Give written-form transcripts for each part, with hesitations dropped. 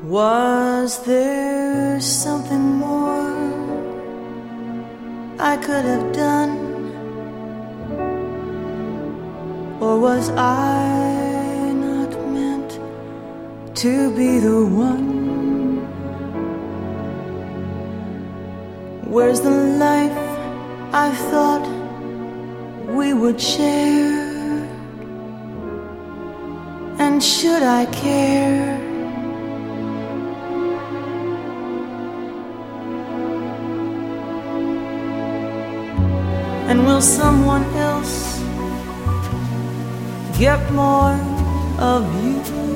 Was there something more I could have done? Or was I not meant to be the one? Where's the life I thought we would share? And should I care? And will someone else get more of you?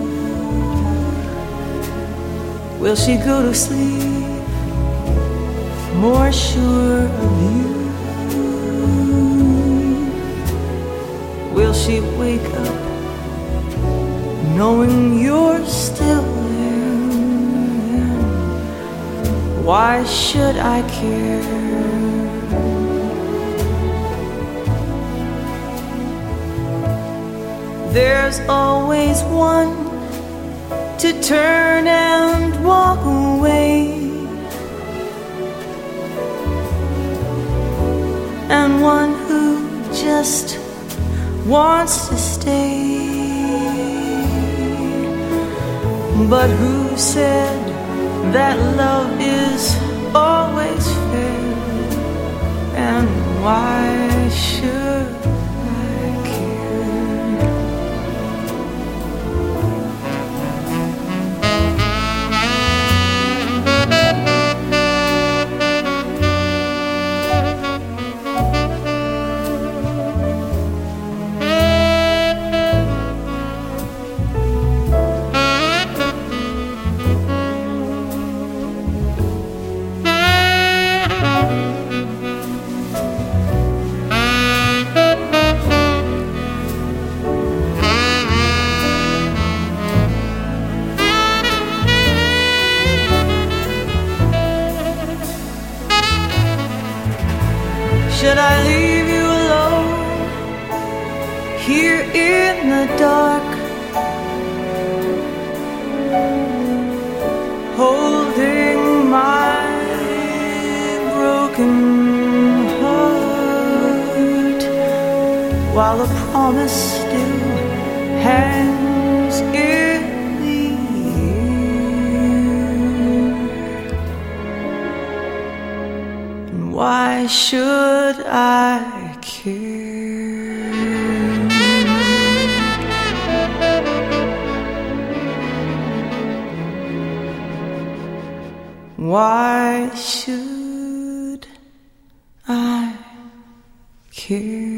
Will she go to sleep more sure of you? Will she wake up knowing you're still there? Why should I care? There's always one to turn and walk away, and one who just wants to stay. But who said that love is always fair? And why should I care? Should I leave you alone here in the dark, holding my broken heart, while a promise still hangs in the air? And why should I care? Why should I care?